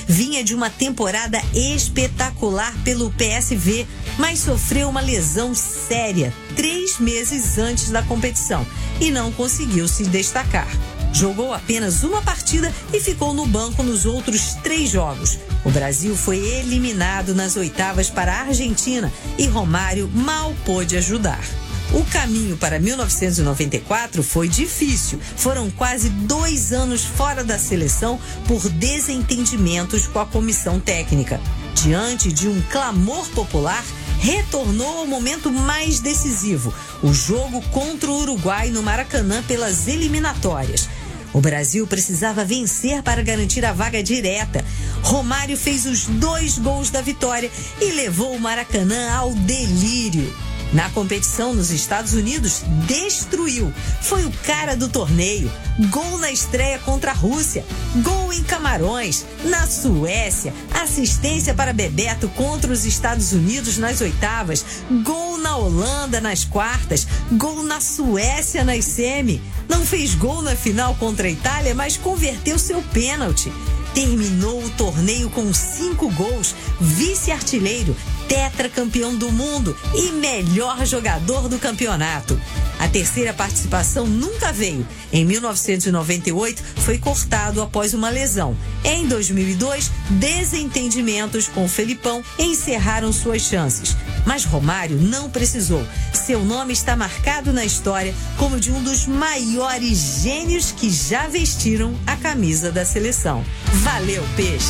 vinha de uma temporada espetacular pelo PSV, mas sofreu uma lesão séria 3 meses antes da competição e não conseguiu se destacar. Jogou apenas uma partida e ficou no banco nos outros 3 jogos. O Brasil foi eliminado nas oitavas para a Argentina e Romário mal pôde ajudar. O caminho para 1994 foi difícil. Foram quase 2 anos fora da seleção por desentendimentos com a comissão técnica. Diante de um clamor popular, retornou ao momento mais decisivo, o jogo contra o Uruguai no Maracanã pelas eliminatórias. O Brasil precisava vencer para garantir a vaga direta. Romário fez os 2 gols da vitória e levou o Maracanã ao delírio. Na competição nos Estados Unidos, destruiu. Foi o cara do torneio. Gol na estreia contra a Rússia. Gol em Camarões. Na Suécia, assistência para Bebeto contra os Estados Unidos nas oitavas. Gol na Holanda nas quartas. Gol na Suécia nas semi. Não fez gol na final contra a Itália, mas converteu seu pênalti. Terminou o torneio com 5 gols, vice-artilheiro, tetracampeão do mundo e melhor jogador do campeonato. A terceira participação nunca veio. Em 1998, foi cortado após uma lesão. Em 2002, desentendimentos com o Felipão encerraram suas chances. Mas Romário não precisou. Seu nome está marcado na história como de um dos maiores gênios que já vestiram a camisa da seleção. Valeu, Peixe!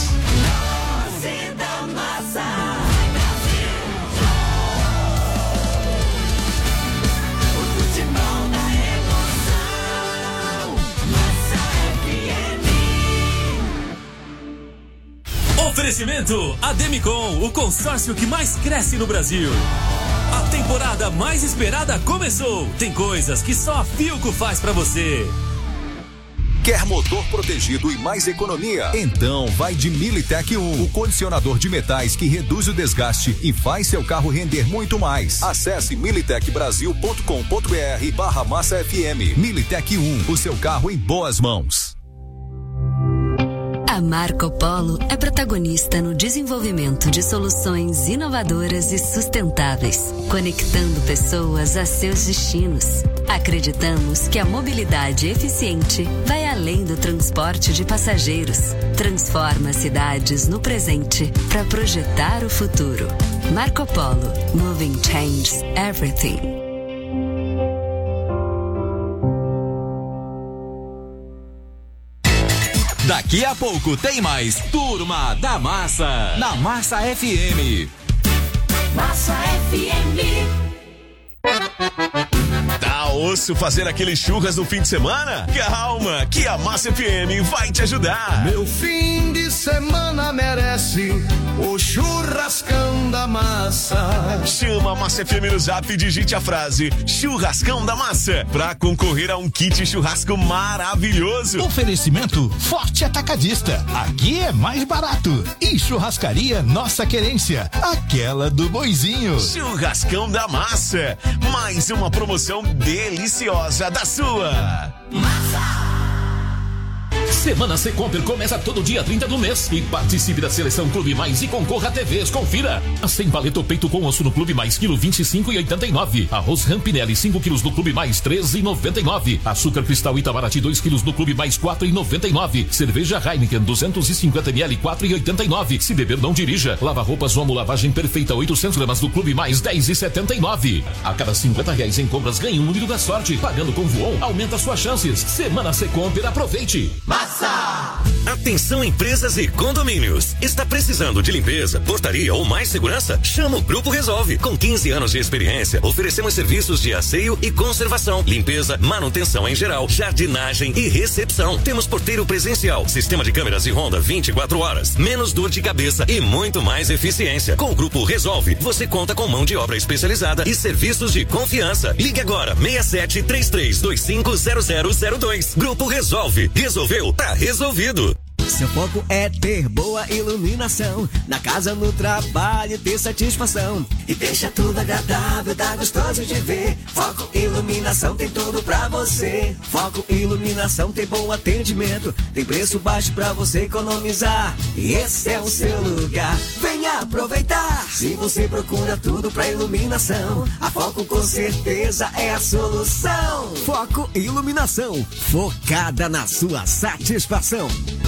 Oferecimento Ademicon, o consórcio que mais cresce no Brasil. A temporada mais esperada começou. Tem coisas que só a Philco faz pra você. Quer motor protegido e mais economia? Então vai de Militec 1, o condicionador de metais que reduz o desgaste e faz seu carro render muito mais. Acesse militecbrasil.com.br/Massa FM. Militec 1, o seu carro em boas mãos. A Marco Polo é protagonista no desenvolvimento de soluções inovadoras e sustentáveis, conectando pessoas a seus destinos. Acreditamos que a mobilidade eficiente vai além do transporte de passageiros. Transforma cidades no presente para projetar o futuro. Marco Polo. Moving changes everything. Daqui a pouco tem mais Turma da Massa, na Massa FM. Massa FM. Tá osso fazer aquele churras no fim de semana? Calma, que a Massa FM vai te ajudar. Meu fim de semana merece o churrascão da massa. Chama a Massa FM no Zap e digite a frase Churrascão da Massa pra concorrer a um kit churrasco maravilhoso. Oferecimento Forte Atacadista. Aqui é mais barato. E Churrascaria Nossa Querência, aquela do Boizinho. Churrascão da Massa, mais uma promoção deliciosa da sua Massa. Semana Secomper começa todo dia 30 do mês e participe da Seleção Clube Mais e concorra a TVs. Confira. Sem paleta ou peito com osso no Clube Mais, quilo 25,89. Arroz Rampinelli 5 quilos no Clube Mais, 13,99. Açúcar Cristal Itamaraty 2 quilos no Clube Mais, 4,99. Cerveja Heineken 250 ml, 4,89. Se beber não dirija. Lava roupas Omo lavagem perfeita 800 gramas do Clube Mais, 10,79. A cada R$50 em compras ganhe um número da sorte. Pagando com Voon aumenta suas chances. Semana Secomper, aproveite. Massa! Atenção empresas e condomínios. Está precisando de limpeza, portaria ou mais segurança? Chama o Grupo Resolve. Com 15 anos de experiência, oferecemos serviços de asseio e conservação, limpeza, manutenção em geral, jardinagem e recepção. Temos porteiro presencial, sistema de câmeras e ronda 24 horas, menos dor de cabeça e muito mais eficiência. Com o Grupo Resolve, você conta com mão de obra especializada e serviços de confiança. Ligue agora, 67-3325-0002. Grupo Resolve. Resolveu? Tá resolvido. Seu foco é ter boa iluminação, na casa, no trabalho, ter satisfação. E deixa tudo agradável, tá gostoso de ver. Foco Iluminação tem tudo pra você. Foco Iluminação tem bom atendimento, tem preço baixo pra você economizar. E esse é o seu lugar, venha aproveitar. Se você procura tudo pra iluminação, a Foco com certeza é a solução. Foco Iluminação, focada na sua satisfação.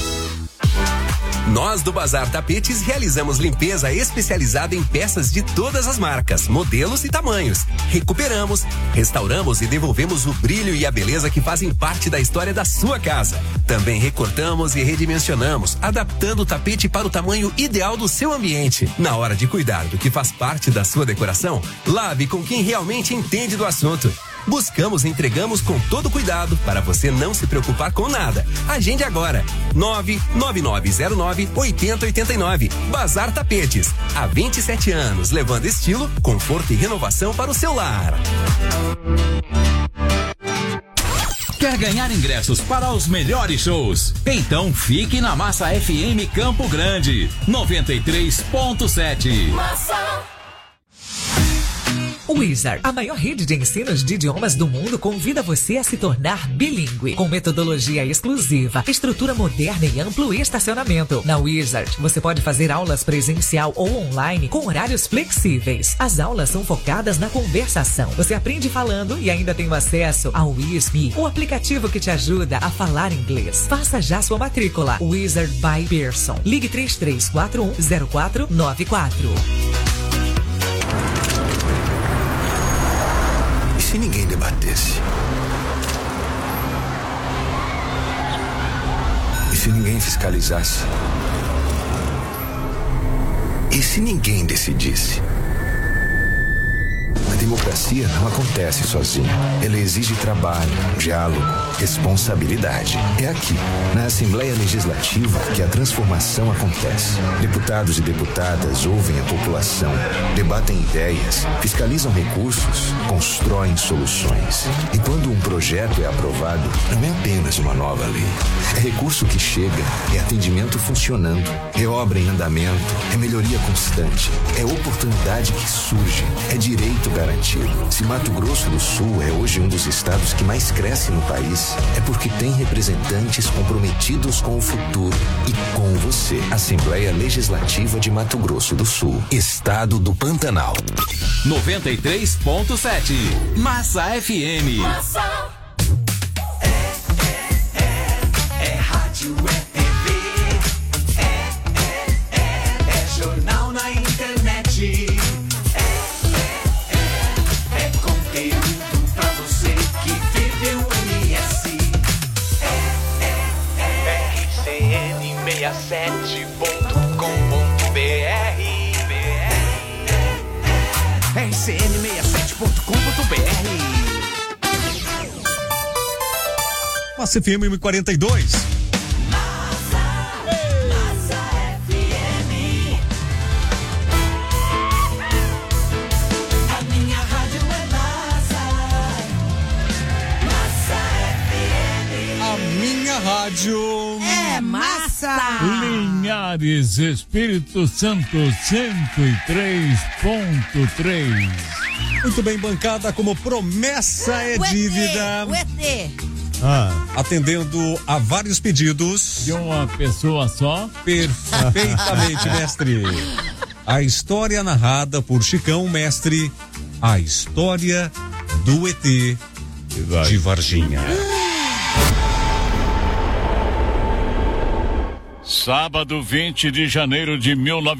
Nós do Bazar Tapetes realizamos limpeza especializada em peças de todas as marcas, modelos e tamanhos. Recuperamos, restauramos e devolvemos o brilho e a beleza que fazem parte da história da sua casa. Também recortamos e redimensionamos, adaptando o tapete para o tamanho ideal do seu ambiente. Na hora de cuidar do que faz parte da sua decoração, lave com quem realmente entende do assunto. Buscamos e entregamos com todo cuidado para você não se preocupar com nada. Agende agora. 99909-8089. Bazar Tapetes. Há 27 anos, levando estilo, conforto e renovação para o seu lar. Quer ganhar ingressos para os melhores shows? Então fique na Massa FM Campo Grande, 93.7. Massa. Wizard, a maior rede de ensinos de idiomas do mundo, convida você a se tornar bilíngue, com metodologia exclusiva, estrutura moderna e amplo estacionamento. Na Wizard, você pode fazer aulas presencial ou online com horários flexíveis. As aulas são focadas na conversação. Você aprende falando e ainda tem acesso ao WizMe, o aplicativo que te ajuda a falar inglês. Faça já sua matrícula. Wizard by Pearson. Ligue 33410494. E se ninguém debatesse? E se ninguém fiscalizasse? E se ninguém decidisse? A democracia não acontece sozinha. Ela exige trabalho, diálogo, responsabilidade. É aqui, na Assembleia Legislativa, que a transformação acontece. Deputados e deputadas ouvem a população, debatem ideias, fiscalizam recursos, constroem soluções. E quando um projeto é aprovado, não é apenas uma nova lei. É recurso que chega, é atendimento funcionando, é obra em andamento, é melhoria constante, é oportunidade que surge, é direito garantido. Se Mato Grosso do Sul é hoje um dos estados que mais cresce no país, é porque tem representantes comprometidos com o futuro e com você. Assembleia Legislativa de Mato Grosso do Sul, Estado do Pantanal. 93.7 Massa FM. Massa. É rádio, é TV, é jornal na internet. É conteúdo pra você que vive o MS. RCN67.com.br. RCN67.com.br. Massa FM 1042. Rádio é massa. Linhares, Espírito Santo 103.3. Muito bem, bancada, como promessa é dívida. Atendendo a vários pedidos. De uma pessoa só? Perfeitamente, mestre. A história narrada por Chicão, mestre. A história do ET de Varginha. Sábado 20 de janeiro de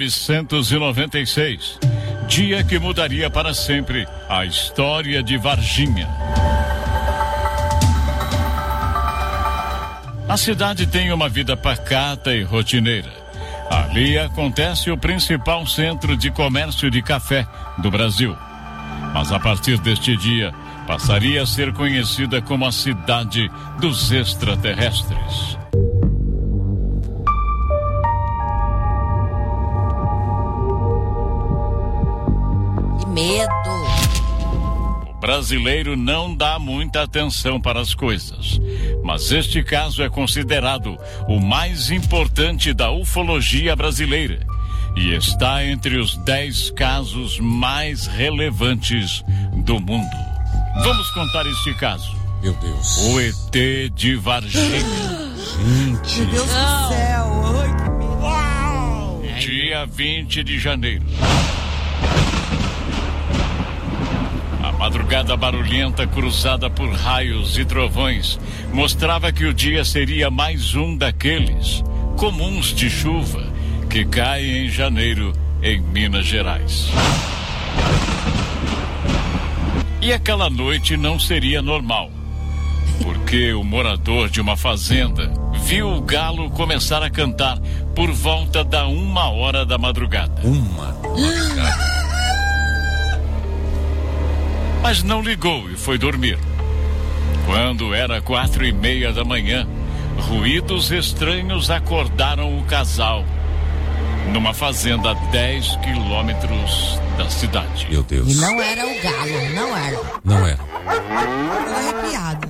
1996, dia que mudaria para sempre a história de Varginha. A cidade tem uma vida pacata e rotineira. Ali acontece o principal centro de comércio de café do Brasil. Mas a partir deste dia, passaria a ser conhecida como a cidade dos extraterrestres. Medo. O brasileiro não dá muita atenção para as coisas, mas este caso é considerado o mais importante da ufologia brasileira e está entre os 10 casos mais relevantes do mundo. Vamos contar este caso. Meu Deus. O ET de Varginha. Gente. Meu Deus do céu. Ai, que medo. Dia 20 de janeiro. A madrugada barulhenta, cruzada por raios e trovões, mostrava que o dia seria mais um daqueles comuns de chuva que caem em janeiro em Minas Gerais. E aquela noite não seria normal, porque o morador de uma fazenda viu o galo começar a cantar por volta da 1h da madrugada. Mas não ligou e foi dormir. Quando era 4h30 da manhã, ruídos estranhos acordaram o casal numa fazenda a 10 quilômetros da cidade. Meu Deus. E não era o galo, não era. Não era. Tô arrepiado.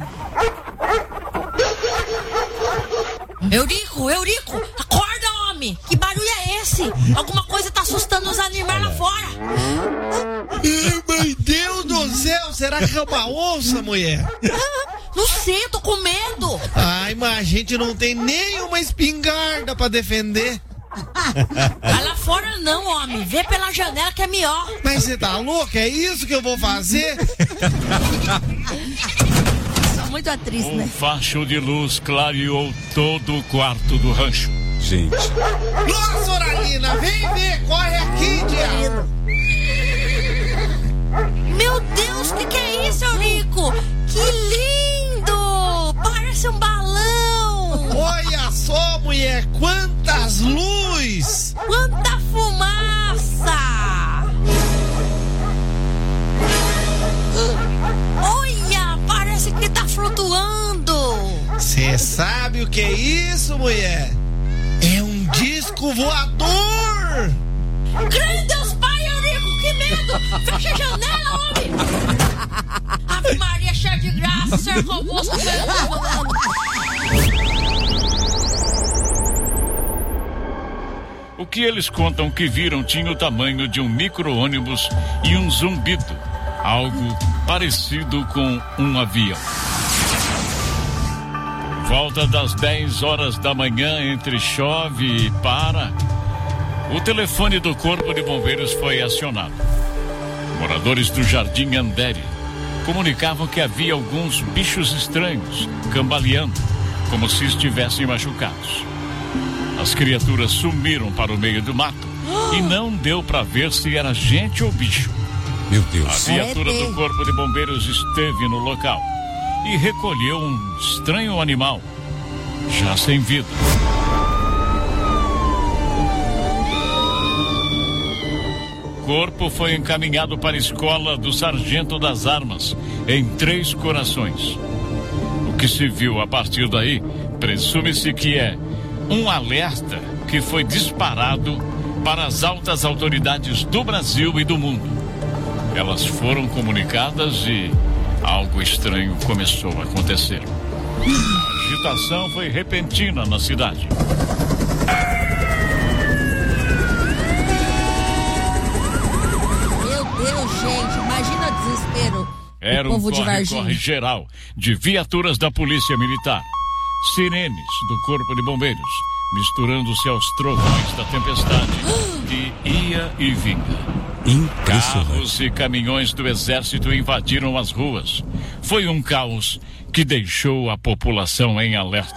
Eurico, acorda, homem! Que barulho é esse? Alguma coisa tá assustando os animais lá fora. Meu Deus do céu, será que é uma onça, mulher? Não sei, eu tô com medo. Ai, mas a gente não tem nenhuma espingarda pra defender. Vai lá fora não, homem. Vê pela janela que é melhor. Mas você tá louco? É isso que eu vou fazer? Sou muito atriz, Um né? facho de luz clareou todo o quarto do rancho. Gente. Nossa, Oralina, vem ver, corre aqui, diabo. Meu Deus, que é isso, Eurico? Que lindo! Parece um balão. Olha só, mulher, quantas luzes! Quanta fumaça! Olha, parece que tá flutuando. Você sabe o que é isso, mulher? É um disco voador! Grande Deus Pai, Eurico, que medo! Fecha a janela, homem! Ave Maria, cheia de graça, ser convosco, O que eles contam que viram tinha o tamanho de um micro-ônibus e um zumbido, algo parecido com um avião. Por volta das 10h da manhã, entre chove e para, o telefone do Corpo de Bombeiros foi acionado. Moradores do Jardim Andere comunicavam que havia alguns bichos estranhos cambaleando, como se estivessem machucados. As criaturas sumiram para o meio do mato e não deu para ver se era gente ou bicho. Meu Deus. A viatura do Corpo de Bombeiros esteve no local e recolheu um estranho animal, já sem vida. O corpo foi encaminhado para a escola do Sargento das Armas, em Três Corações. O que se viu a partir daí, presume-se que é um alerta que foi disparado para as altas autoridades do Brasil e do mundo. Elas foram comunicadas e algo estranho começou a acontecer. A agitação foi repentina na cidade. Meu Deus, gente, imagina o desespero. Era um corre-corre geral de viaturas da Polícia Militar, sirenes do Corpo de Bombeiros, misturando-se aos trovões da tempestade que ia e vinha. Carros e caminhões do Exército invadiram as ruas. Foi um caos que deixou a população em alerta.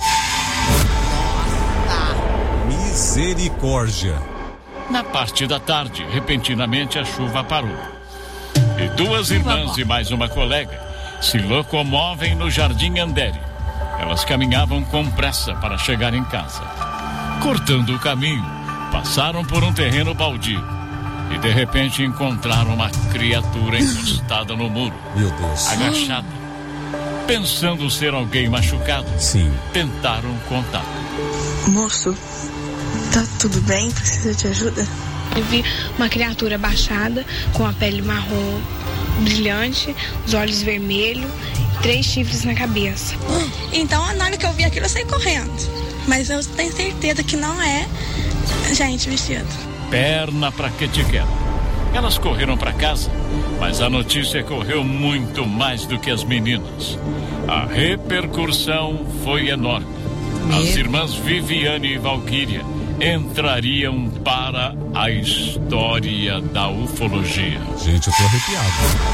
Misericórdia. Na parte da tarde, repentinamente a chuva parou. E duas irmãs e mais uma colega se locomovem no Jardim Andere. Elas caminhavam com pressa para chegar em casa. Cortando o caminho, passaram por um terreno baldio e de repente encontraram uma criatura encostada no muro. Meu Deus. Agachada. Pensando ser alguém machucado, sim, tentaram contato. Moço, tá tudo bem? Precisa de ajuda? Eu vi uma criatura baixada, com a pele marrom brilhante, os olhos vermelhos 3 chifres na cabeça. Então, na hora que eu vi aquilo, eu saí correndo. Mas eu tenho certeza que não é gente vestida. Perna pra que te quero. Elas correram pra casa, mas a notícia correu muito mais do que as meninas. A repercussão foi enorme. As irmãs Viviane e Valquíria entrariam para a história da ufologia. Gente, eu tô arrepiado.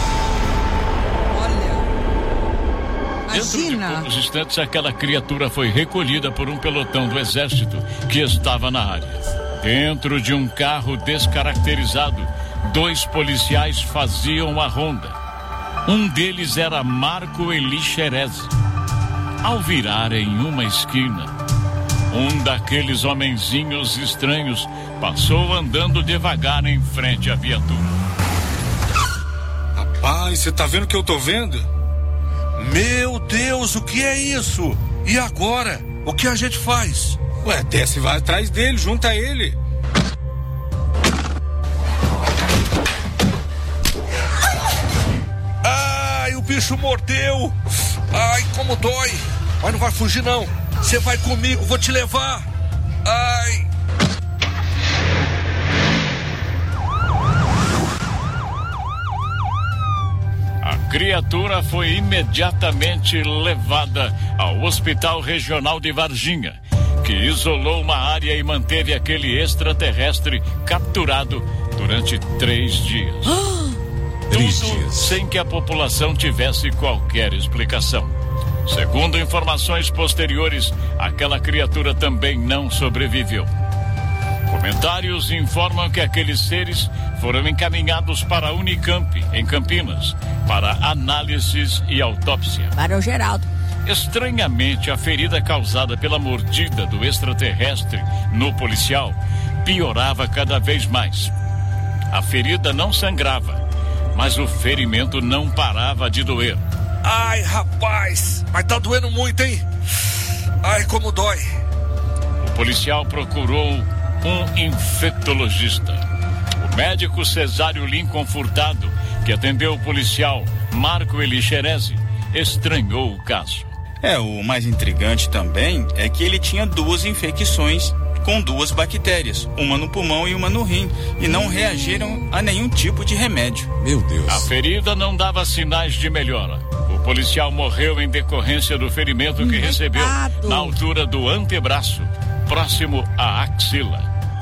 Dentro de poucos instantes, aquela criatura foi recolhida por um pelotão do exército que estava na área. Dentro de um carro descaracterizado, 2 policiais faziam a ronda. Um deles era Marco Eli Xerezi. Ao virarem uma esquina, um daqueles homenzinhos estranhos passou andando devagar em frente à viatura. Rapaz, você tá vendo o que eu tô vendo? Meu Deus, o que é isso? E agora? O que a gente faz? Ué, desce e vai atrás dele, junta ele. Ai, o bicho mordeu. Ai, como dói. Mas não vai fugir não. Você vai comigo, vou te levar. Ai. A criatura foi imediatamente levada ao Hospital Regional de Varginha, que isolou uma área e manteve aquele extraterrestre capturado durante 3 dias. Tudo sem que a população tivesse qualquer explicação. Segundo informações posteriores, aquela criatura também não sobreviveu. Comentários informam que aqueles seres foram encaminhados para a Unicamp, em Campinas, para análises e autópsia. Para o Geraldo. Estranhamente, a ferida causada pela mordida do extraterrestre no policial piorava cada vez mais. A ferida não sangrava, mas o ferimento não parava de doer. Ai, rapaz, mas tá doendo muito, hein? Ai, como dói. O policial procurou um infectologista. O médico Cesário Lincoln Furtado, que atendeu o policial Marco Eli Xerezi, estranhou o caso. O mais intrigante também é que ele tinha 2 infecções com 2 bactérias, uma no pulmão e uma no rim, e não reagiram a nenhum tipo de remédio. Meu Deus. A ferida não dava sinais de melhora. O policial morreu em decorrência do ferimento que recebeu na altura do antebraço, próximo à axila.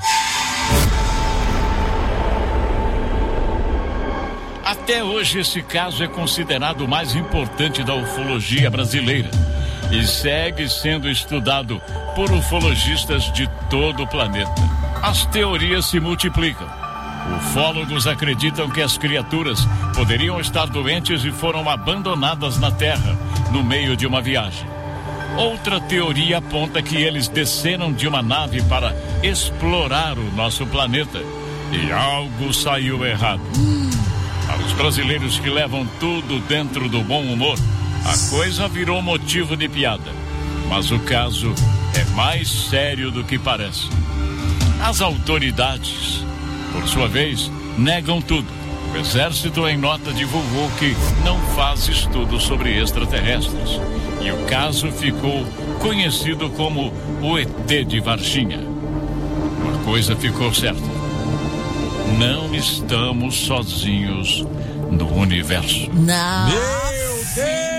Até hoje, esse caso é considerado o mais importante da ufologia brasileira e segue sendo estudado por ufologistas de todo o planeta. As teorias se multiplicam. Ufólogos acreditam que as criaturas poderiam estar doentes e foram abandonadas na Terra no meio de uma viagem. Outra teoria aponta que eles desceram de uma nave para explorar o nosso planeta e algo saiu errado. Para os brasileiros que levam tudo dentro do bom humor, a coisa virou motivo de piada. Mas o caso é mais sério do que parece. As autoridades, por sua vez, negam tudo. O Exército, em nota, divulgou que não faz estudos sobre extraterrestres. E o caso ficou conhecido como o ET de Varginha. Uma coisa ficou certa: não estamos sozinhos no universo. Não. Meu Deus!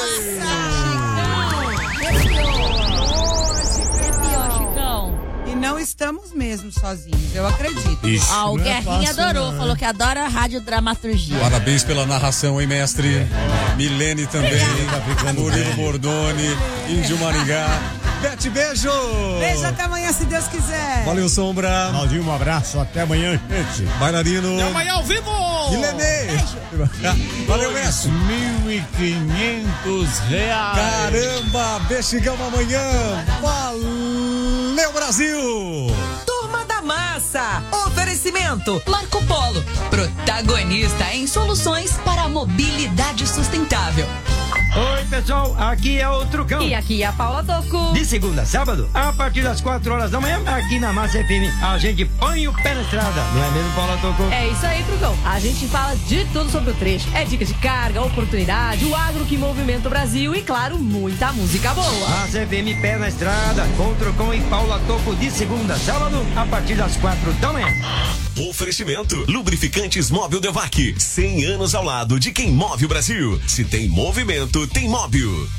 E não estamos mesmo sozinhos, eu acredito. Isso. O Guerrinha adorou, falou que adora a radiodramaturgia. Parabéns pela narração, hein, mestre? Milene também, Murilo Bordoni, Índio Maringá. Bete, beijo! Beijo até amanhã, se Deus quiser. Valeu, Sombra. Claudinho, um abraço, até amanhã, gente. Bailarino. Até amanhã ao vivo! Milene. Valeu, mestre. R$2.500. Caramba, Bexigão amanhã. Valeu, Brasil! Turma da Massa. Oferecimento Marco Polo, protagonista em soluções para a mobilidade sustentável. Oi, pessoal, aqui é o Trucão. E aqui é a Paula Toco. De segunda a sábado, a partir das 4 horas da manhã, aqui na Massa FM, a gente põe o pé na estrada. Não é mesmo, Paula Toco? É isso aí, Trucão. A gente fala de tudo sobre o trecho. É dicas de carga, oportunidade, o agro que movimenta o Brasil e, claro, muita música boa. Massa FM, pé na estrada, com Trucão e Paula Toco, de segunda a sábado, a partir das 4 da manhã. Oferecimento: Lubrificantes Móvel Devac. 100 anos ao lado de quem move o Brasil. Se tem movimento, tem Móbil.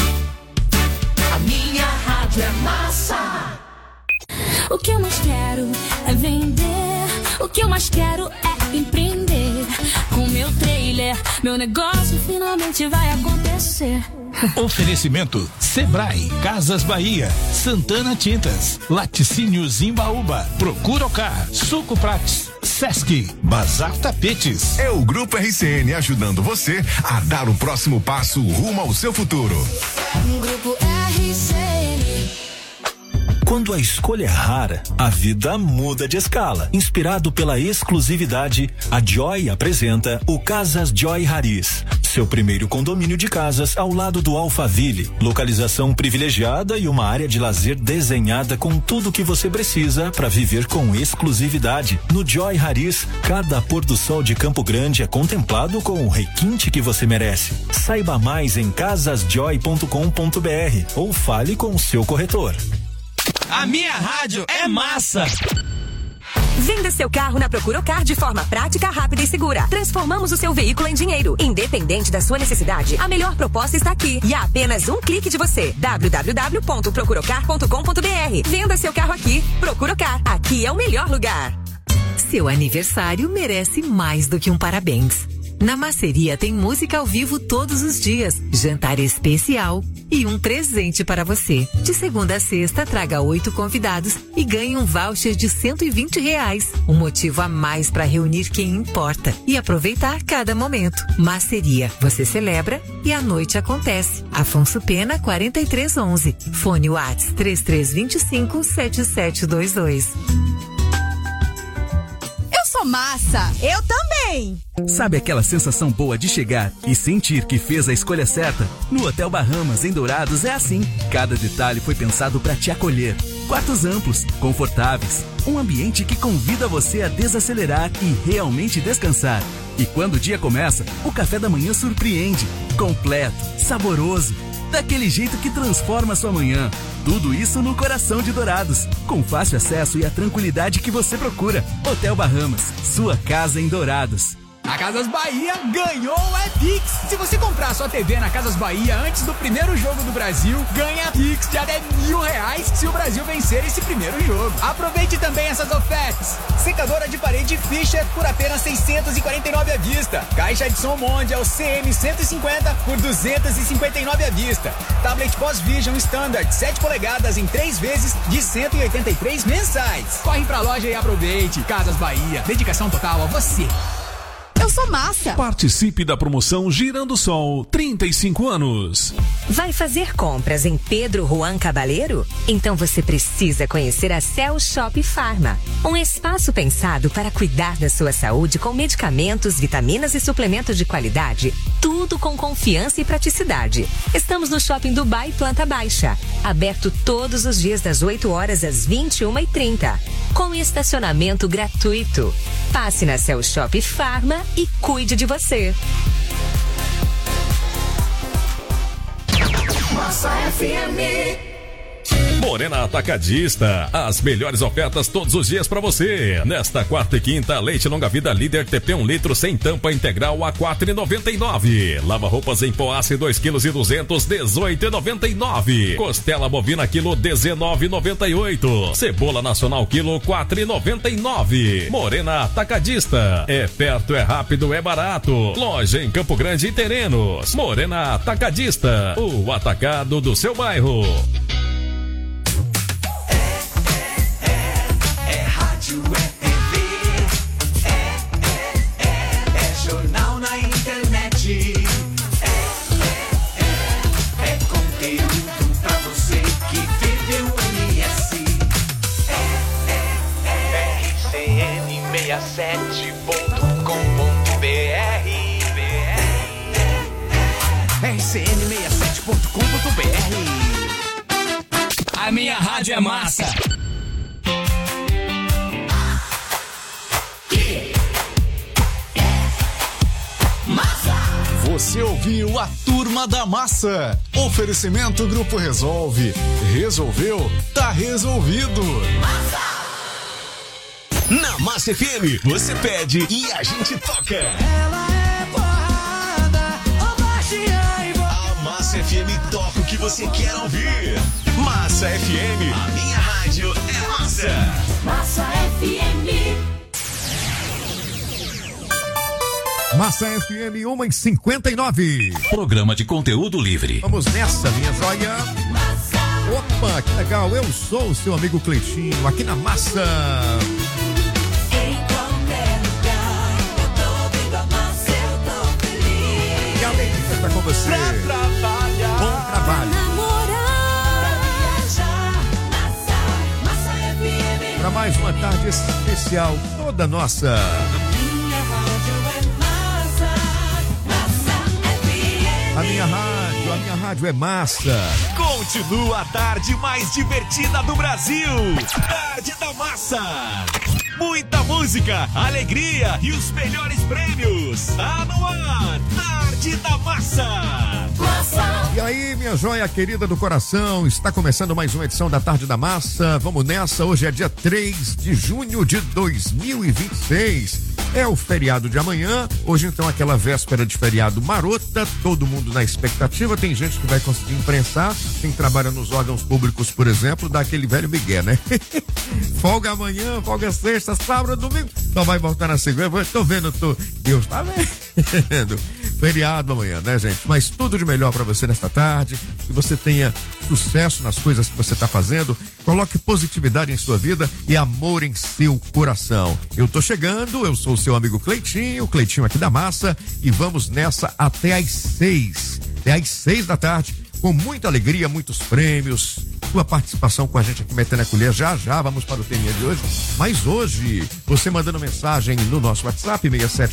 A minha rádio é massa. O que eu mais quero é vender. O que eu mais quero é empreender. Com meu trailer, meu negócio finalmente vai acontecer. Oferecimento: Sebrae, Casas Bahia, Santana Tintas, Laticínios Imbaúba, Procuracar, Suco Prates, Sesc, Bazar Tapetes. É o Grupo RCN ajudando você a dar o próximo passo rumo ao seu futuro. Grupo RCN. Quando a escolha é rara, a vida muda de escala. Inspirado pela exclusividade, a Joy apresenta o Casas Joy Haris. Seu primeiro condomínio de casas ao lado do Alphaville. Localização privilegiada e uma área de lazer desenhada com tudo o que você precisa para viver com exclusividade. No Joy Haris, cada pôr do sol de Campo Grande é contemplado com o requinte que você merece. Saiba mais em casasjoy.com.br ou fale com o seu corretor. A minha rádio é massa. Venda seu carro na Procuracar de forma prática, rápida e segura. Transformamos o seu veículo em dinheiro. Independente da sua necessidade, a melhor proposta está aqui. E a apenas um clique de você. www.procuracar.com.br. Venda seu carro aqui. Procuracar. Aqui é o melhor lugar. Seu aniversário merece mais do que um parabéns. Na Masseria tem música ao vivo todos os dias, jantar especial e um presente para você. De segunda a sexta, traga 8 convidados e ganhe um voucher de R$120. Um motivo a mais para reunir quem importa e aproveitar cada momento. Masseria, você celebra e a noite acontece. Afonso Pena, 4311. Fone WhatsApp 3325-7722. Eu sou massa. Eu também. Sabe aquela sensação boa de chegar e sentir que fez a escolha certa? No Hotel Bahamas, em Dourados, é assim. Cada detalhe foi pensado para te acolher. Quartos amplos, confortáveis, um ambiente que convida você a desacelerar e realmente descansar. E quando o dia começa, o café da manhã surpreende. Completo, saboroso, daquele jeito que transforma a sua manhã. Tudo isso no coração de Dourados, com fácil acesso e a tranquilidade que você procura. Hotel Bahamas, sua casa em Dourados. A Casas Bahia ganhou o Pix. Se você comprar sua TV na Casas Bahia antes do primeiro jogo do Brasil, ganha Pix de até R$1.000 se o Brasil vencer esse primeiro jogo. Aproveite também essas ofertas. Secadora de parede Fischer por apenas R$649 à vista. Caixa de som Mondial CM150 por R$259 à vista. Tablet Boss Vision Standard 7 polegadas em 3 vezes de R$183 mensais. Corre pra loja e aproveite. Casas Bahia, dedicação total a você. Eu sou massa. Participe da promoção Girando Sol 35 anos. Vai fazer compras em Pedro Juan Cabaleiro? Então você precisa conhecer a Cell Shop Pharma, um espaço pensado para cuidar da sua saúde com medicamentos, vitaminas e suplementos de qualidade, tudo com confiança e praticidade. Estamos no Shopping Dubai Planta Baixa, aberto todos os dias das 8 horas às 21h30, com estacionamento gratuito. Passe na Cell Shop Pharma e cuide de você. Massa FM. Morena Atacadista, as melhores ofertas todos os dias pra você. Nesta quarta e quinta, leite longa-vida líder TP 1 litro sem tampa integral a R$4,99. Lava-roupas em pó aço 2,2 kg, R$18,99. Costela bovina quilo R$19,98. Cebola nacional quilo R$4,99. Morena Atacadista, é perto, é rápido, é barato. Loja em Campo Grande e Terenos. Morena Atacadista, o atacado do seu bairro. Rádio, é TV, é jornal na internet, é conteúdo pra você que vive o MS. RCN67.com.br. RCN A minha rádio é massa. Você ouviu a Turma da Massa. Oferecimento Grupo Resolve. Resolveu? Tá resolvido. Na Massa FM, você pede e a gente toca. Ela é porrada, ô baixinha e A Massa FM toca o que você quer ouvir. Massa FM, a minha rádio é massa. Massa FM. Massa FM 1h59. Programa de conteúdo livre. Vamos nessa, minha joia. Opa, que legal. Eu sou o seu amigo Cleitinho, aqui na Massa. Em qualquer lugar, eu tô ouvindo a Massa, eu tô feliz. Que alegria estar com você. Pra trabalhar. Bom trabalho. Namorar. Pra viajar. Massa FM. Para mais uma tarde especial, toda nossa. A minha rádio é massa. Continua a tarde mais divertida do Brasil. Tarde da Massa. Muita música, alegria e os melhores prêmios. Tá no ar. Tarde da Massa. E aí, minha joia querida do coração, está começando mais uma edição da Tarde da Massa. Vamos nessa, hoje é dia 3 de junho de 2026. É o feriado de amanhã, hoje então aquela véspera de feriado marota, todo mundo na expectativa, tem gente que vai conseguir imprensar, quem trabalha nos órgãos públicos, por exemplo, dá aquele velho migué, né? Folga amanhã, folga sexta, sábado, domingo, só vai voltar na segunda, tô vendo, Deus tá vendo. Feriado amanhã, né, gente? Mas tudo de melhor pra você nesta tarde, que você tenha sucesso nas coisas que você tá fazendo, coloque positividade em sua vida e amor em seu coração. Eu tô chegando, eu sou o seu amigo Cleitinho, Cleitinho aqui da Massa, e vamos nessa até às 6. Até às 6 da tarde, com muita alegria, muitos prêmios, sua participação com a gente aqui metendo a colher. Já vamos para o tema de hoje. Mas hoje, você mandando mensagem no nosso WhatsApp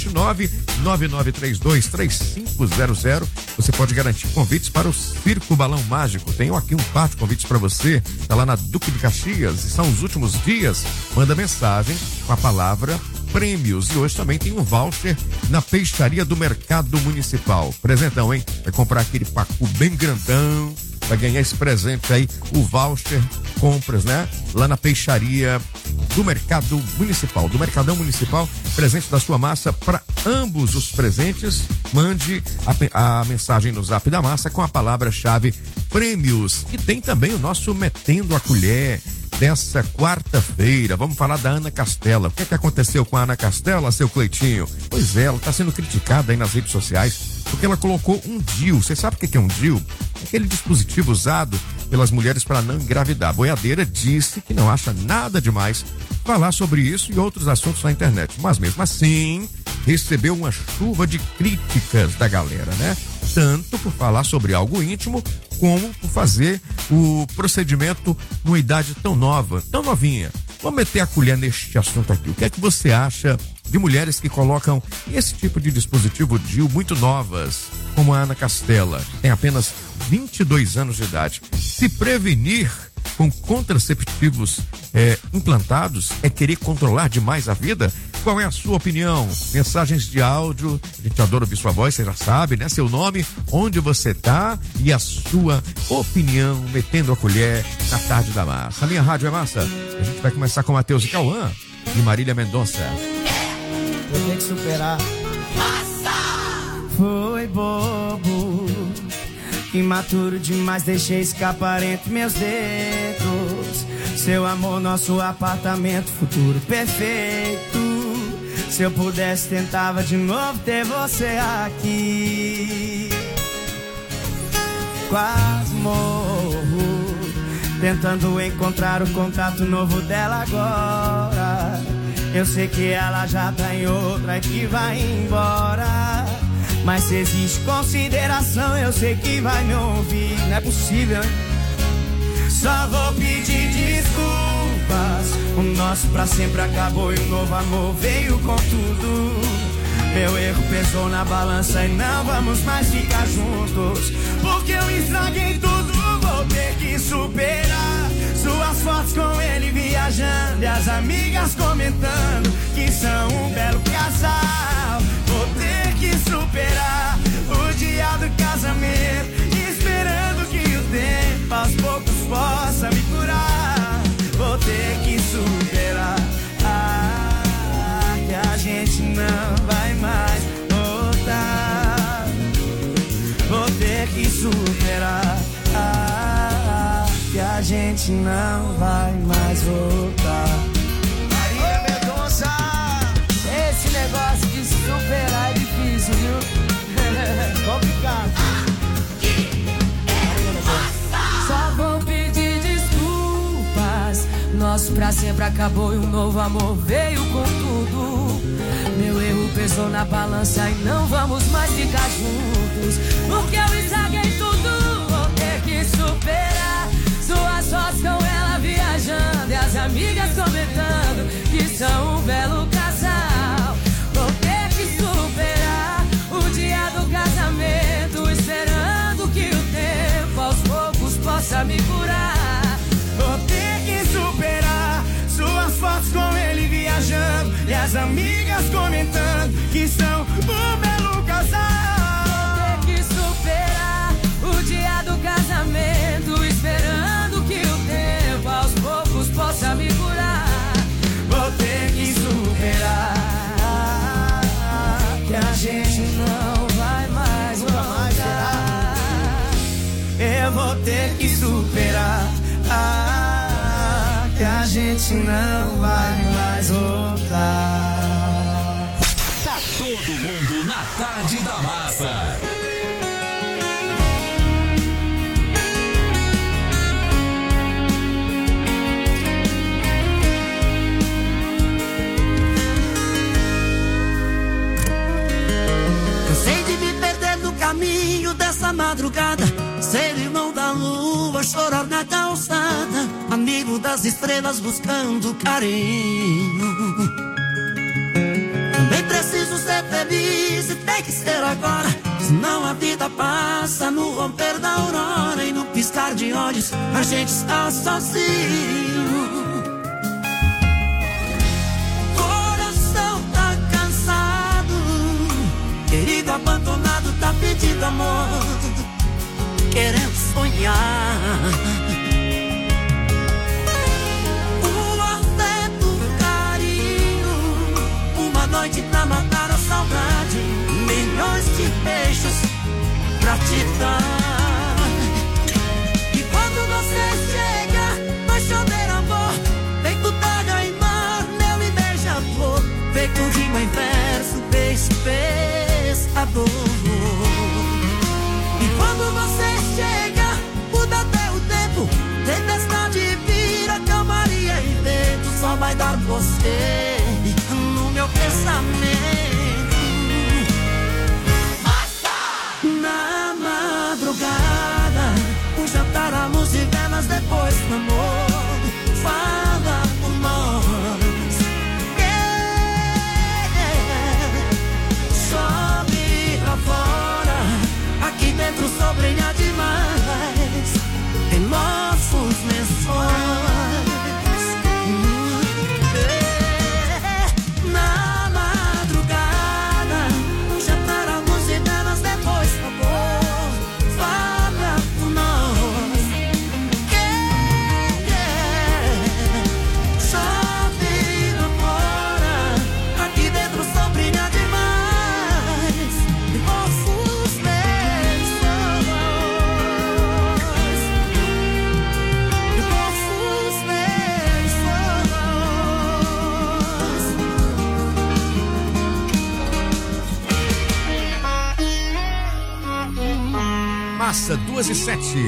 679-9932-3500, você pode garantir convites para o Circo Balão Mágico. Tenho aqui um par de convites para você. Está lá na Duque de Caxias e são os últimos dias. Manda mensagem com a palavra prêmios. E hoje também tem um voucher na Peixaria do Mercado Municipal. Presentão, hein? Vai comprar aquele pacu bem grandão, vai ganhar esse presente aí, o voucher, compras, né? Lá na Peixaria do Mercado Municipal, do Mercadão Municipal, presente da sua massa para ambos os presentes. Mande a mensagem no Zap da Massa com a palavra-chave prêmios. E tem também o nosso Metendo a Colher dessa quarta-feira. Vamos falar da Ana Castela. O que aconteceu com a Ana Castela, seu Cleitinho? Pois é, ela está sendo criticada aí nas redes sociais porque ela colocou um DIU. Você sabe o que é um DIU? Aquele dispositivo usado pelas mulheres para não engravidar. A boiadeira disse que não acha nada demais falar sobre isso e outros assuntos na internet. Mas mesmo assim, recebeu uma chuva de críticas da galera, né? Tanto por falar sobre algo íntimo, como por fazer o procedimento numa idade tão nova, tão novinha. Vamos meter a colher neste assunto aqui. O que é que você acha de mulheres que colocam esse tipo de dispositivo DIU muito novas, como a Ana Castela, tem apenas 22 anos de idade? Se prevenir com contraceptivos implantados é querer controlar demais a vida? Qual é a sua opinião? Mensagens de áudio, a gente adora ouvir sua voz, você já sabe, né? Seu nome, onde você tá e a sua opinião, metendo a colher na Tarde da Massa. A minha rádio é massa. A gente vai começar com Matheus e Cauã e Marília Mendonça. Eu tenho que superar. Massa! Foi bobo, imaturo demais, deixei escapar entre meus dedos. Seu amor, nosso apartamento, futuro perfeito. Se eu pudesse, tentava de novo ter você aqui. Quase morro, tentando encontrar o contato novo dela agora. Eu sei que ela já tá em outra e que vai embora. Mas se existe consideração, eu sei que vai me ouvir. Não é possível, hein? Só vou pedir desculpas. O nosso pra sempre acabou e o novo amor veio com tudo. Meu erro pesou na balança e não vamos mais ficar juntos. Porque eu estraguei tudo, vou ter que superar. Suas fotos com ele viajando e as amigas comentando que são um belo casal. Vou ter que superar o dia do casamento, esperando que o tempo aos poucos possa me curar. Vou ter que superar, que a gente não vai mais voltar. Vou ter que superar, que a gente não vai mais voltar. Maria Mendonça, esse negócio de superar é difícil, viu? Complicado. Só vou pedir desculpas. Nosso pra sempre acabou e um novo amor veio com tudo. Meu erro pesou na balança e não vamos mais ficar juntos. Porque eu estraguei tudo, vou ter que superar. Suas fotos com ela viajando e as amigas comentando que são um belo casal. Vou ter que superar o dia do casamento, esperando que o tempo aos poucos possa me curar. Vou ter que superar suas fotos com ele viajando e as amigas comentando que são um belo casal. Vou ter que superar o dia do casamento, esperando que o tempo aos poucos possa me curar. Vou ter que superar, que a gente não vai mais voltar. Eu vou ter que superar, que a gente não vai mais voltar. Tá todo mundo na Tarde da Massa. Cansei de me perder no caminho dessa madrugada, ser irmão da lua, chorar na calçada, amigo das estrelas buscando carinho. Também preciso ser feliz e tem que ser agora, senão a vida passa no romper da aurora e no piscar de olhos a gente está sozinho. Coração tá cansado, querido abandonado tá pedindo amor, querendo sonhar. O afeto, o carinho, uma noite pra matar a saudade, milhões de beijos pra te dar. E quando você chega, vai chover amor, feito daga e mar, mel e beija-flor, feito rima em verso, beijo, pescador. E quando você chega, muda até o tempo, tempestade vira calmaria e vento, só vai dar você no meu pensamento. Na madrugada, um jantar à luz de velas, depois do amor, fala por nós. Sobe lá fora, aqui dentro só brilha demais em nossos lençóis. Na madrugada, um jantar à luz de velas, depois do amor, fala por nós. Sobe lá fora, aqui dentro só brilha demais em nossos lençóis. Em nossos lençóis. Massa 2:07.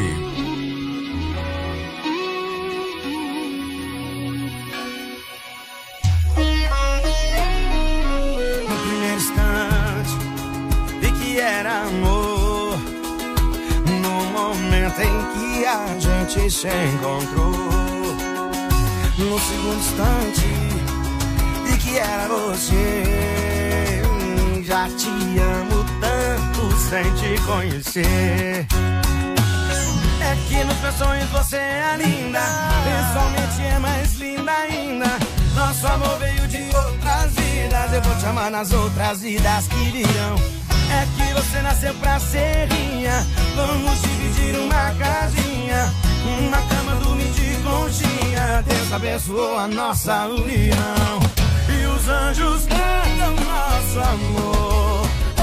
No primeiro instante, vi que era amor. No momento em que a gente se encontrou. No segundo instante, vi que era você. Já te amo tanto sem te conhecer. É que nos meus sonhos você é linda, pessoalmente é mais linda ainda. Nosso amor veio de outras vidas, eu vou te amar nas outras vidas que virão. É que você nasceu pra ser minha, vamos dividir uma casinha, uma cama, dormir de conchinha. Deus abençoou a nossa união e os anjos cantam nosso amor.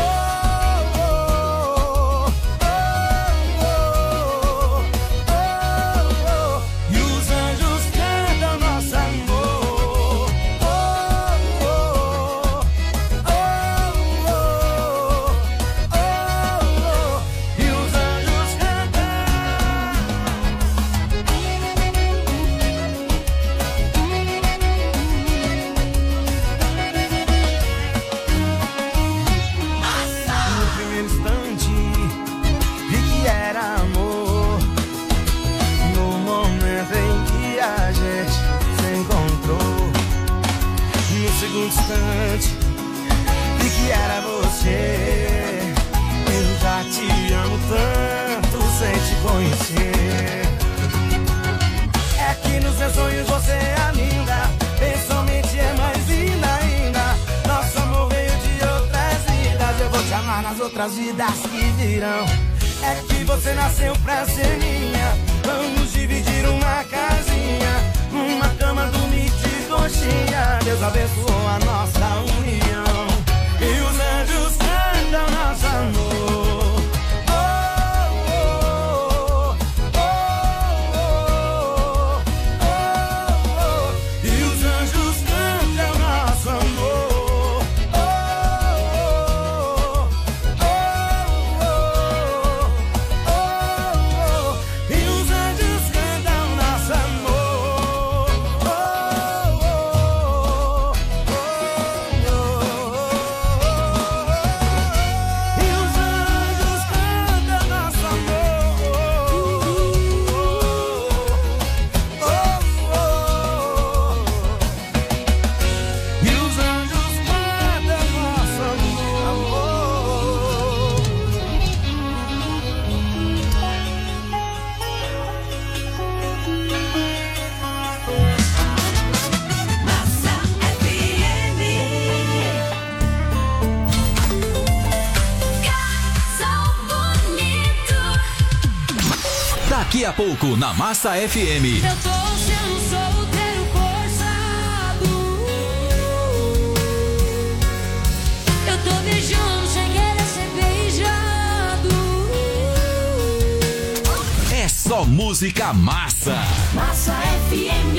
Instante vi que era você. Eu já te amo tanto sem te conhecer. É que nos meus sonhos você é linda, pessoalmente é mais linda ainda. Nosso amor veio de outras vidas, eu vou te amar nas outras vidas que virão. É que você nasceu pra ser minha, vamos dividir uma casinha, uma cama, dormir de conchinha. Deus abençoou a nossa união e os anjos cantam nosso amor. E os anjos cantam nosso amor. E os anjos cantam nosso amor. Daqui a pouco, na Massa FM. Eu tô sendo solteiro forçado. Eu tô beijando sem querer ser beijado. É só música massa. Massa FM.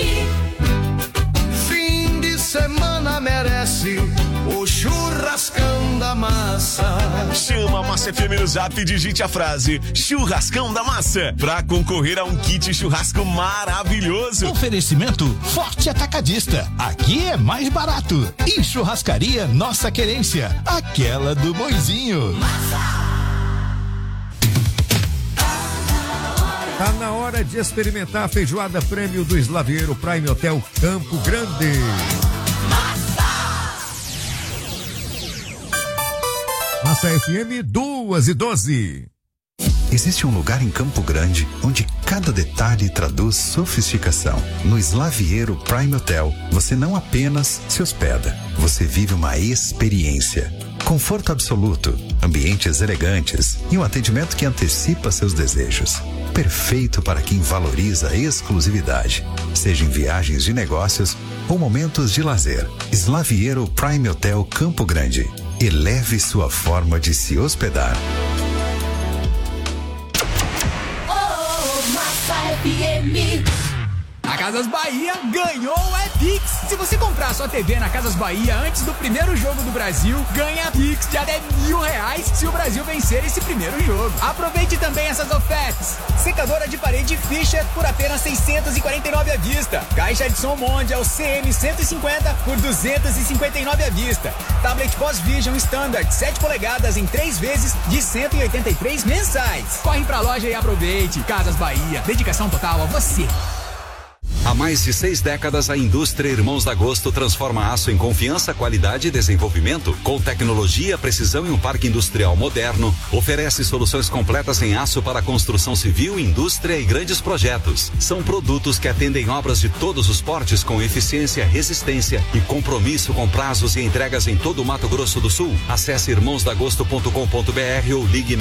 Fim de semana merece o churrascão da massa. Chama a Massa FM no Zap e digite a frase Churrascão da Massa pra concorrer a um kit churrasco maravilhoso. Oferecimento Forte Atacadista. Aqui é mais barato. E Churrascaria Nossa Querência, aquela do Boizinho. Tá na hora de experimentar a feijoada prêmio do Slavieiro Prime Hotel Campo Grande. Massa FM 2:12. Existe um lugar em Campo Grande onde cada detalhe traduz sofisticação. No Slavieiro Prime Hotel, você não apenas se hospeda, você vive uma experiência. Conforto absoluto, ambientes elegantes e um atendimento que antecipa seus desejos. Perfeito para quem valoriza a exclusividade, seja em viagens de negócios ou momentos de lazer. Slavieiro Prime Hotel Campo Grande. Eleve sua forma de se hospedar. Massa FM. A Casas Bahia ganhou o Epix. Se você comprar sua TV na Casas Bahia antes do primeiro jogo do Brasil, ganha Pix de até R$1.000 se o Brasil vencer esse primeiro jogo. Aproveite também essas ofertas. Secadora de parede Fischer por apenas R$649 à vista. Caixa de som Mondial CM150 por R$259 à vista. Tablet Boss Vision Standard 7 polegadas em 3 vezes de R$183 mensais. Corre pra loja e aproveite. Casas Bahia, dedicação total a você. Há mais de 6 décadas, a indústria Irmãos da Agosto transforma aço em confiança, qualidade e desenvolvimento. Com tecnologia, precisão e um parque industrial moderno, oferece soluções completas em aço para construção civil, indústria e grandes projetos. São produtos que atendem obras de todos os portes com eficiência, resistência e compromisso com prazos e entregas em todo o Mato Grosso do Sul. Acesse irmãosdagosto.com.br ou ligue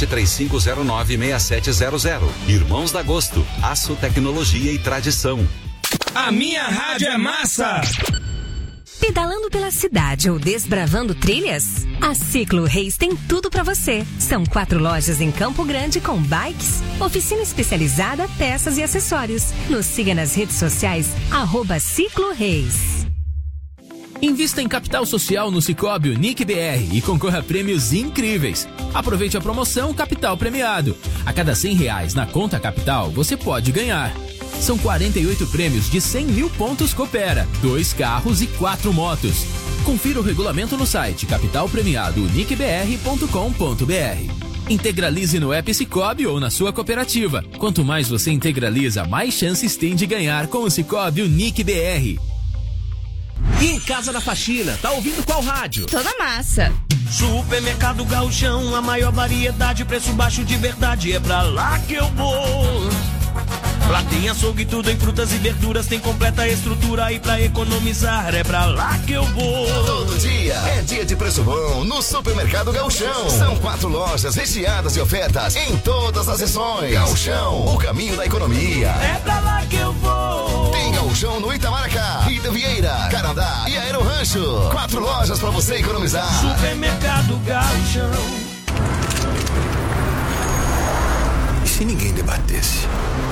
6735096700. Irmãos da Agosto, aço, tecnologia e tradição. A minha rádio é massa! Pedalando pela cidade ou desbravando trilhas? A Ciclo Reis tem tudo para você. São 4 lojas em Campo Grande com bikes, oficina especializada, peças e acessórios. Nos siga nas redes sociais, @Ciclo Reis. Invista em capital social no Sicoob Unique BR e concorra a prêmios incríveis. Aproveite a promoção Capital Premiado. A cada R$100 na conta Capital, você pode ganhar. São 48 prêmios de 100 mil pontos Coopera, 2 carros e 4 motos. Confira o regulamento no site capitalpremiadouniquebr.com.br. Integralize no app Sicoob ou na sua cooperativa. Quanto mais você integraliza, mais chances tem de ganhar com o Sicoob Unique BR. E em casa na faxina, tá ouvindo qual rádio? Toda massa. Supermercado Gauchão, a maior variedade, preço baixo de verdade, é pra lá que eu vou. Lá tem açougue, tudo em frutas e verduras, tem completa estrutura e pra economizar é pra lá que eu vou. Todo dia é dia de preço bom no Supermercado Gauchão. São 4 lojas recheadas de ofertas em todas as seções. Gauchão, o caminho da economia. É pra lá que eu vou. Tem Gauchão no Itamaracá, Rita Vieira, Carandá e Aero Rancho. 4 lojas pra você economizar. Supermercado Gauchão. E se ninguém debatesse?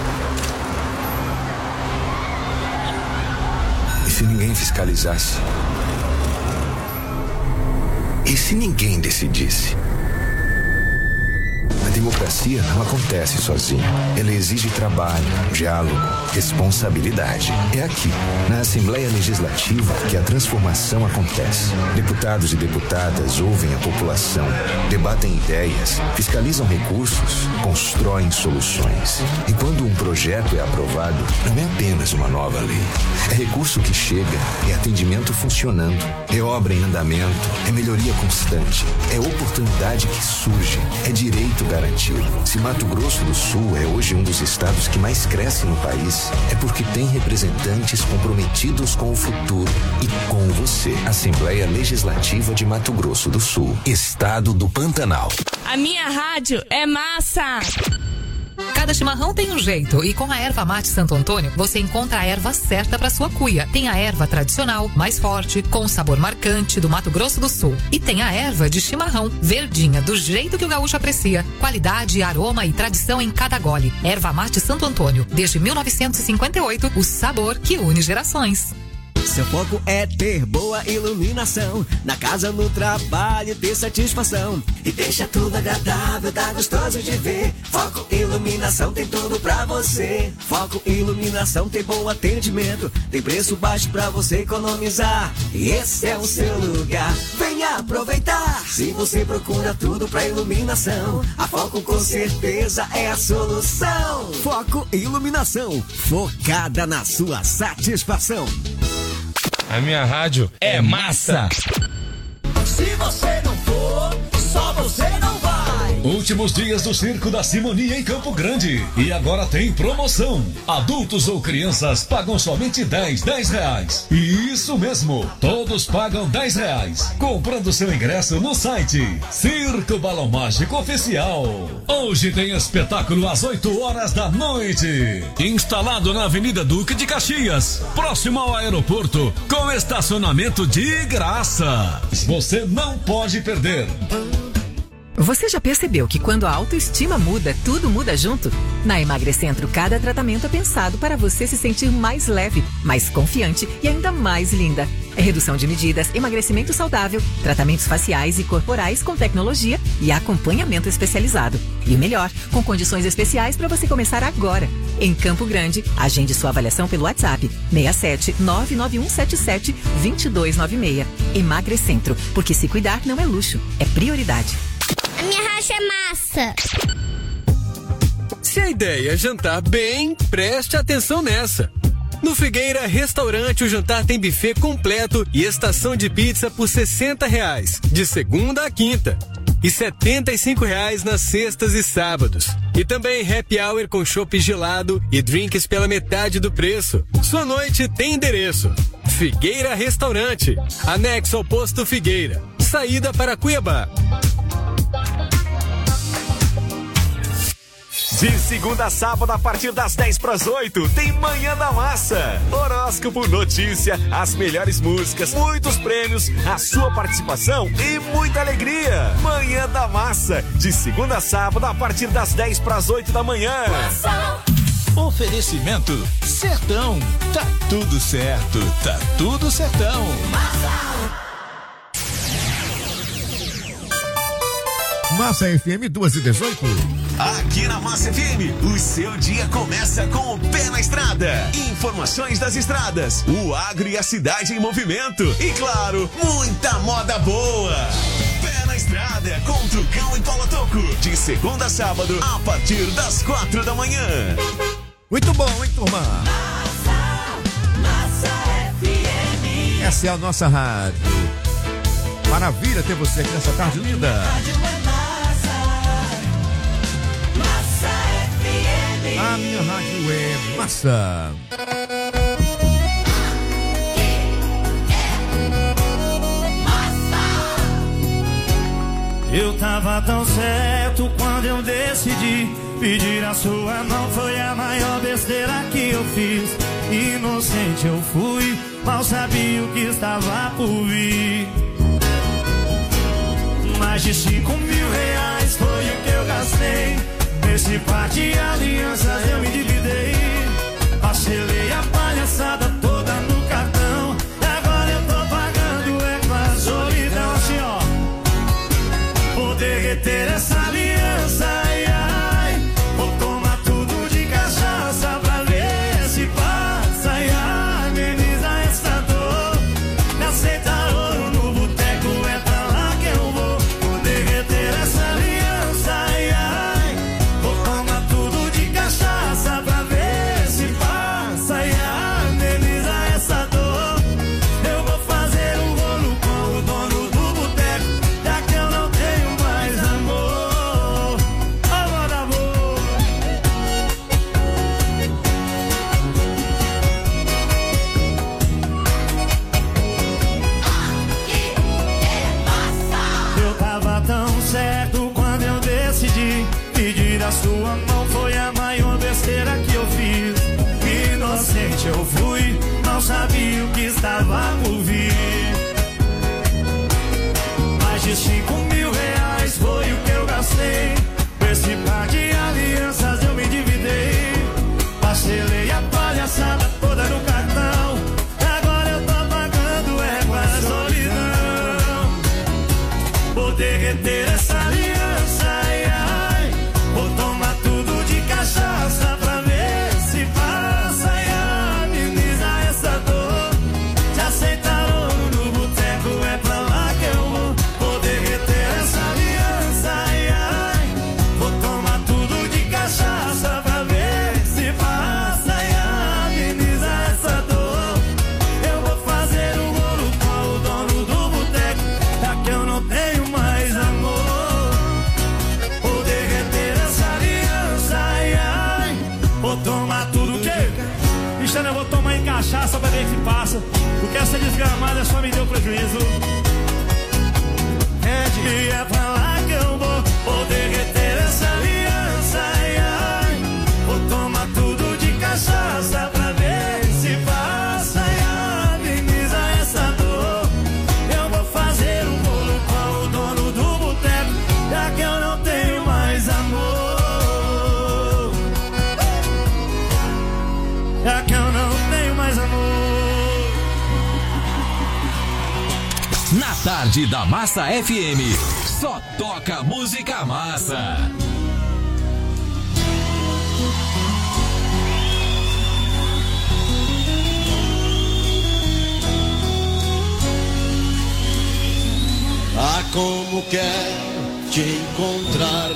E se ninguém fiscalizasse? E se ninguém decidisse? A democracia não acontece sozinha. Ela exige trabalho, diálogo, responsabilidade. É aqui, na Assembleia Legislativa, que a transformação acontece. Deputados e deputadas ouvem a população, debatem ideias, fiscalizam recursos, constroem soluções. E quando um projeto é aprovado, não é apenas uma nova lei. É recurso que chega, é atendimento funcionando, é obra em andamento, é melhoria constante, é oportunidade que surge, é direito garantido. Se Mato Grosso do Sul é hoje um dos estados que mais cresce no país, é porque tem representantes comprometidos com o futuro e com você. Assembleia Legislativa de Mato Grosso do Sul, Estado do Pantanal. A minha rádio é massa! Cada chimarrão tem um jeito e com a erva mate Santo Antônio você encontra a erva certa para sua cuia. Tem a erva tradicional, mais forte, com sabor marcante do Mato Grosso do Sul. E tem a erva de chimarrão, verdinha, do jeito que o gaúcho aprecia. Qualidade, aroma e tradição em cada gole. Erva mate Santo Antônio, desde 1958, o sabor que une gerações. Seu foco é ter boa iluminação, na casa, no trabalho, ter satisfação. E deixa tudo agradável, tá gostoso de ver. Foco Iluminação tem tudo pra você. Foco Iluminação tem bom atendimento, tem preço baixo pra você economizar. E esse é o seu lugar, venha aproveitar. Se você procura tudo pra iluminação, a Foco com certeza é a solução. Foco Iluminação, focada na sua satisfação. A minha rádio é massa! Se você não for, só você não vai. Últimos dias do Circo da Simonia em Campo Grande. E agora tem promoção. Adultos ou crianças pagam somente R$10. Isso mesmo, todos pagam R$10. Comprando seu ingresso no site Circo Balão Mágico Oficial. Hoje tem espetáculo às 8h da noite. Instalado na Avenida Duque de Caxias, próximo ao aeroporto, com estacionamento de graça. Você não pode perder. Você já percebeu que quando a autoestima muda, tudo muda junto? Na Emagrecentro, cada tratamento é pensado para você se sentir mais leve, mais confiante e ainda mais linda. É redução de medidas, emagrecimento saudável, tratamentos faciais e corporais com tecnologia e acompanhamento especializado. E o melhor, com condições especiais para você começar agora. Em Campo Grande, agende sua avaliação pelo WhatsApp 67 99177 2296. Emagrecentro, porque se cuidar não é luxo, é prioridade. A minha racha é massa. Se a ideia é jantar bem, preste atenção nessa. No Figueira Restaurante, o jantar tem buffet completo e estação de pizza por R$60, de segunda a quinta. E R$75 nas sextas e sábados. E também happy hour com chopp gelado e drinks pela metade do preço. Sua noite tem endereço. Figueira Restaurante, anexo ao posto Figueira. Saída para Cuiabá. De segunda a sábado, a partir das 7:50, tem Manhã da Massa. Horóscopo, notícia, as melhores músicas, muitos prêmios, a sua participação e muita alegria. Manhã da Massa, de segunda a sábado, a partir das 7:50 da manhã. Oferecimento Sertão. Tá tudo certo, tá tudo sertão. Massa FM 2:18. Aqui na Massa FM, o seu dia começa com o pé na estrada. Informações das estradas, o agro e a cidade em movimento. E claro, muita moda boa. Pé na estrada com Trucão e Paulo Toco. De segunda a sábado, a partir das 4 da manhã. Muito bom, hein, turma? Massa FM. Essa é a nossa rádio. Maravilha ter você aqui nessa tarde linda. A minha rádio é Massa. Eu tava tão certo quando eu decidi pedir a sua mão. Foi a maior besteira que eu fiz. Inocente eu fui, mal sabia o que estava por vir. Mais de R$5.000 foi o que eu gastei. Nesse par de alianças eu me dividei. Parcelei a palhaçada toda no cartão. E agora eu tô pagando é com a solidão. Assim ó, vou derreter essa aliança, ai, ai. Vou tomar tudo de cachaça pra ver se passa, ai, ai. Ameniza essa dor. Me aceita ouro no boteco, é pra lá que eu vou. Vou derreter essa aliança, ai, ai. Vou tomar tudo de cachaça pra ver se passa, ai, ai. Ameniza essa dor. Eu vou fazer um rolo com o dono do boteco, já que eu não tenho mais amor. Amor, amor. Eu tava tão certo quando eu decidi pedir a sua mão. Foi a maior besteira que eu fiz. Inocente eu fui, não sabia o que estava por vir. Mais de R$5.000 foi o que eu gastei. Esse par de alianças eu me dividei. Parcelei a palhaçada toda no cartão. E agora eu tô pagando é com a solidão. Vou derreter essa aliança, ai, ai. Vou tomar tudo de cachaça pra ver se passa, ai, ai. Ameniza essa dor. Se aceitaram no boteco, é pra lá que eu vou. Vou derreter essa aliança, ai, ai. Vou tomar tudo de cachaça pra ver se passa, ai, ai. Ameniza essa dor. Eu vou fazer um rolo com o dono do boteco, já que eu não tenho mais amor. Vou derreter essa aliança, ai, ai. Vou tomar tudo que... Cristiano, eu vou tomar em cachaça pra ver se passa, porque essa desgramada só me deu prejuízo. E é pra lá que eu vou. Vou derreter essa aliança, ai, ai. Vou tomar tudo de cachaça pra ver se passa, ai, ai. Ameniza essa dor. Eu vou fazer um bolo com o dono do boteco, já que eu não tenho mais amor. Já que eu não tenho mais amor. Na tarde da Massa FM, só toca música massa. Ah, como quero te encontrar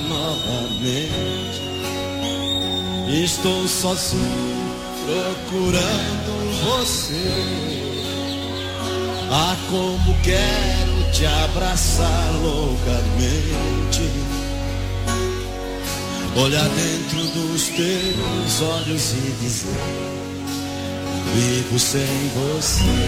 novamente. Estou sozinho procurando você. Ah, como quero te abraçar loucamente, olhar dentro dos teus olhos e dizer: vivo sem você.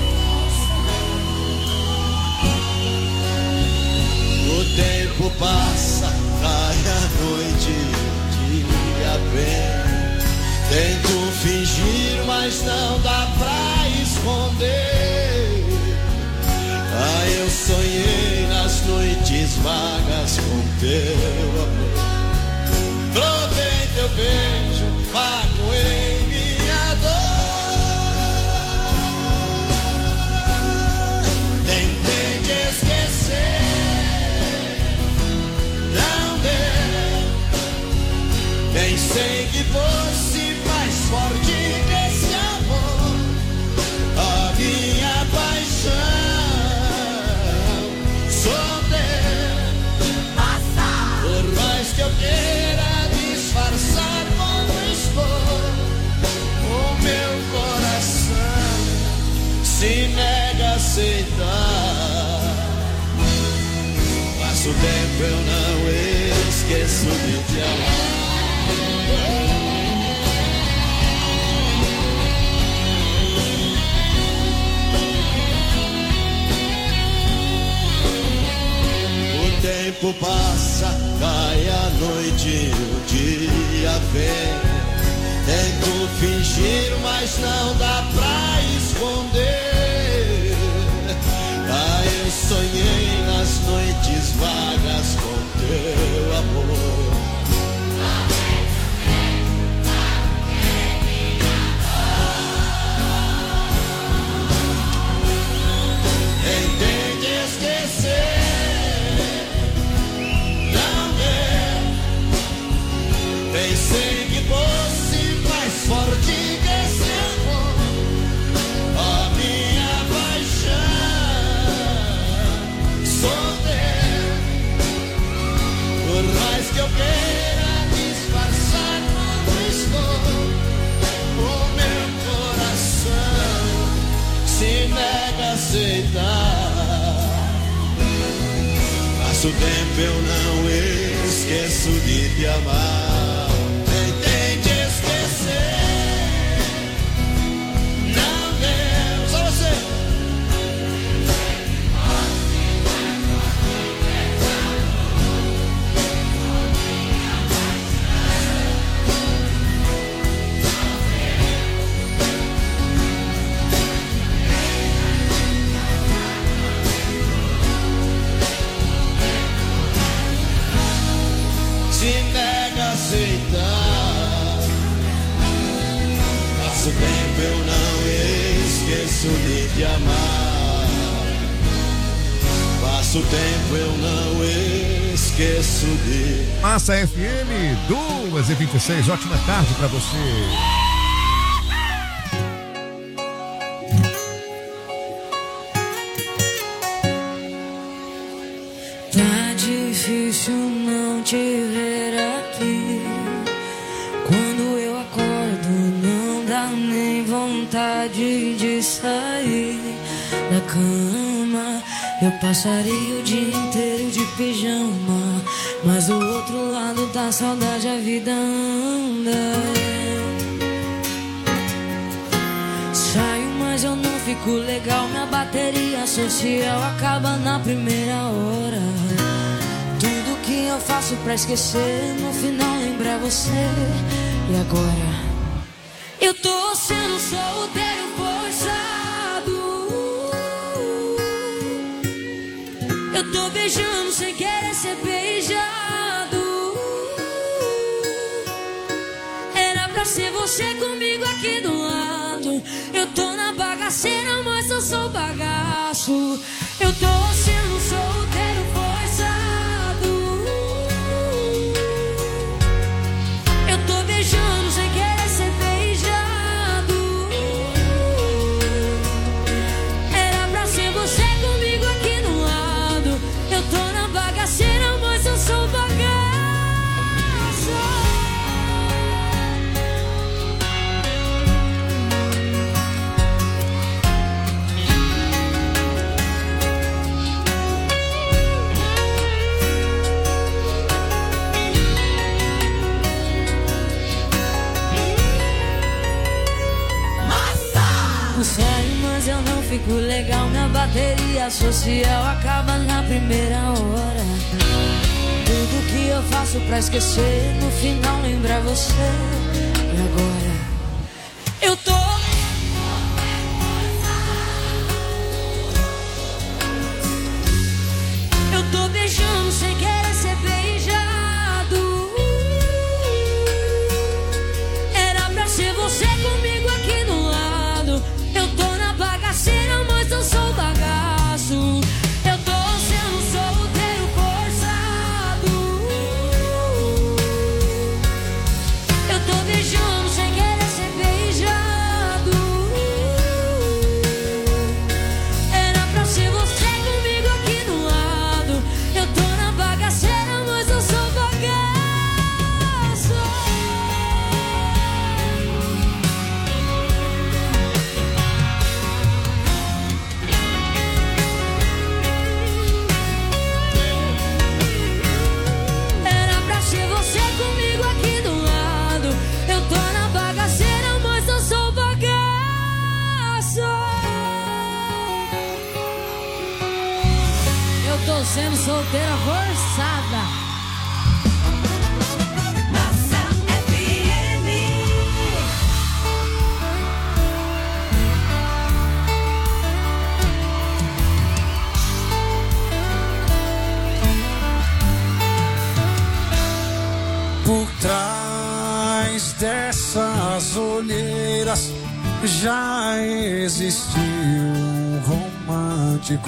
O tempo passa, cai a noite, o dia vem. Tento fingir, mas não dá pra esconder. Ah, eu sonhei nas noites vagas com teu amor. Provei teu beijo, magoei minha dor. Tentei te esquecer, não deu. Pensei que fosse mais forte que esse amor. A minha paixão sou teu. Por mais que eu queira disfarçar como estou, o meu coração se nega a aceitar. Passo o tempo, eu não esqueço de te amar. O tempo passa, cai a noite, o dia vem. Tento fingir, mas não dá pra esconder. Ah, eu sonhei nas noites vagas com teu amor. Tentei esquecer, pensei que fosse mais forte que esse amor. A minha paixão sou teu. Por mais que eu queira disfarçar como estou, o meu coração se nega a aceitar. Passo o tempo, eu não esqueço de te amar. Tentei te esquecer, não deu. Só você. Se nega a aceitar. Passo o tempo, eu não esqueço de te amar. Passo o tempo, eu não esqueço de... Massa FM 2h26, ótima tarde pra você. Tá difícil não te ver aqui. Quando eu acordo, não dá nem vontade de sair da cama. Eu passaria o dia inteiro de pijama, mas do outro lado da saudade a vida anda. Saio, mas eu não fico legal. Minha bateria social acaba na primeira hora. Tudo que eu faço pra esquecer, no final lembra você. E agora? Eu tô sendo solteiro forçado. Eu tô beijando sem querer ser beijado. Era pra ser você comigo aqui do lado. Eu tô na bagaceira, mas eu sou bagaço. Eu tô sendo solteiro forçado. Eu tô beijando sem querer ser beijado. Era pra ser você comigo aqui do lado. Eu tô na bagaceira, mas eu sou bagaço. fico legal, minha bateria social acaba na primeira hora. Tudo que eu faço pra esquecer, no final lembrar você. E agora eu tô beijando sem querer ser beijado. Era pra ser você comigo aqui do lado. Eu tô na bagaceira, mas não sou bagaço. Eu tô sendo solteiro forçado. Eu tô beijando sem querer ser beijado. Era pra ser você comigo aqui do lado. Eu tô na bagaceira, mas eu sou bagaço. Era pra ser você comigo aqui do lado. Eu tô na bagaceira, mas eu sou bagaço. Eu tô sendo solteira forçada. Por trás dessas olheiras já existiu um romântico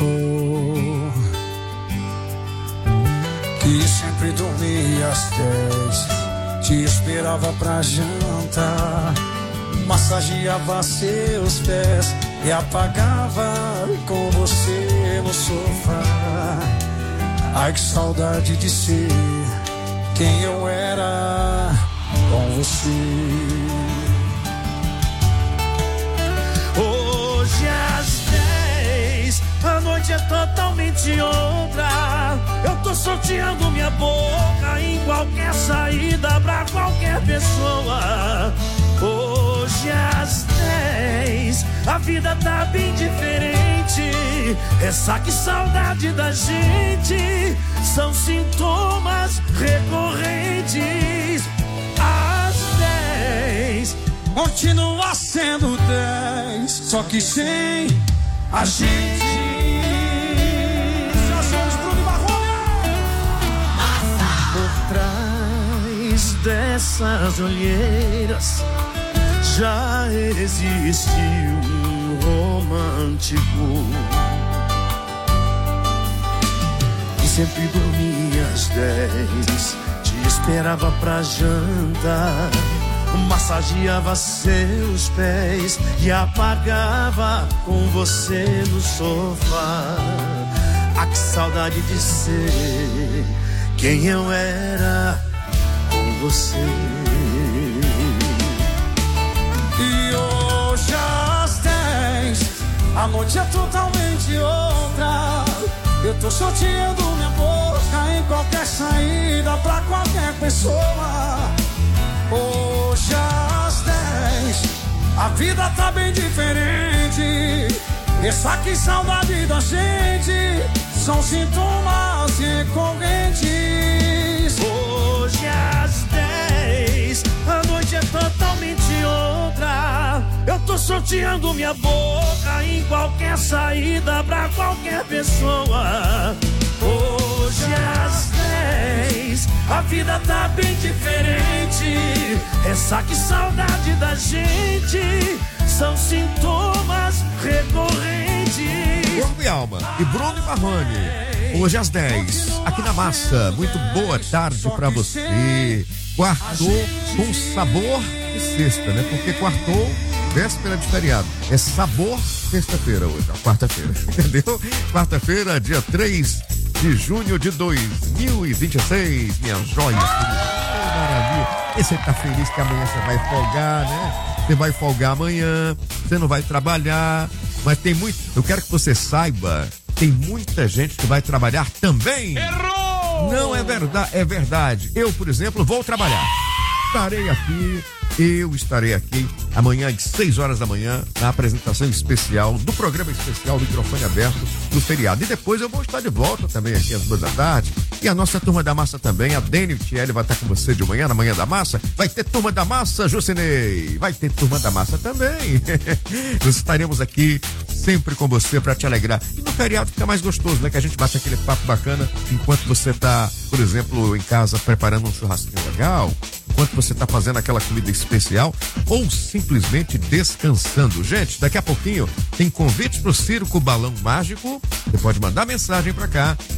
que sempre dormia às 10, te esperava pra jantar, massageava seus pés e apagava com você no sofá. Ai, que saudade de ser quem eu era com você. Hoje às 10, a noite é totalmente outra. Eu tô sorteando minha boca em qualquer saída pra qualquer pessoa. Hoje às 10, a vida tá bem diferente. Ressaca e saudade da gente são sintomas recorrentes. Às 10, continua sendo 10, só que sem a gente. Por trás dessas olheiras já existiu um romântico que sempre dormia às 10, te esperava pra jantar, massageava seus pés e apagava com você no sofá. Ah, que saudade de ser quem eu era com você. E hoje às 10, a noite é totalmente outra. Eu tô sorteando minha boca em qualquer saída pra qualquer pessoa. Hoje às 10, a vida tá bem diferente. Ressaca e saudade da gente são sintomas recorrentes. Hoje às 10, a noite é totalmente outra. Eu tô sorteando minha boca em qualquer saída pra qualquer pessoa. Hoje às 10, a vida tá bem diferente. Ressaca e saudade da gente são sintomas recorrentes. Corpo e Alma e Bruno e Marrone. Hoje às 10, aqui na Massa. Muito boa tarde pra você. Quartou com sabor de sexta, né? Porque quartou, véspera de feriado. É sabor sexta-feira hoje, ó, quarta-feira. Entendeu? Quarta-feira, dia 3 de junho de 2026. Minha joia. Maravilha. E você tá feliz que amanhã você vai folgar, né? Você vai folgar amanhã, você não vai trabalhar. Mas tem muito. Eu quero que você saiba, tem muita gente que vai trabalhar também. Errou! Não é verdade, é verdade. Eu, por exemplo, vou trabalhar. Estarei aqui eu estarei aqui amanhã às 6 horas da manhã na apresentação especial do programa especial Microfone Aberto do feriado. E depois eu vou estar de volta também aqui às 2 da tarde. E a nossa Turma da Massa também, a Dani e o Thiele vai estar com você de manhã, na Manhã da Massa. Vai ter Turma da Massa, Jucinei. Vai ter Turma da Massa também. Nós estaremos aqui sempre com você para te alegrar. E no feriado fica mais gostoso, né? Que a gente bate aquele papo bacana enquanto você tá, por exemplo, em casa preparando um churrasquinho legal, enquanto você tá fazendo aquela comida especial ou simplesmente descansando. Gente, daqui a pouquinho tem convites pro Circo Balão Mágico. Você pode mandar mensagem para cá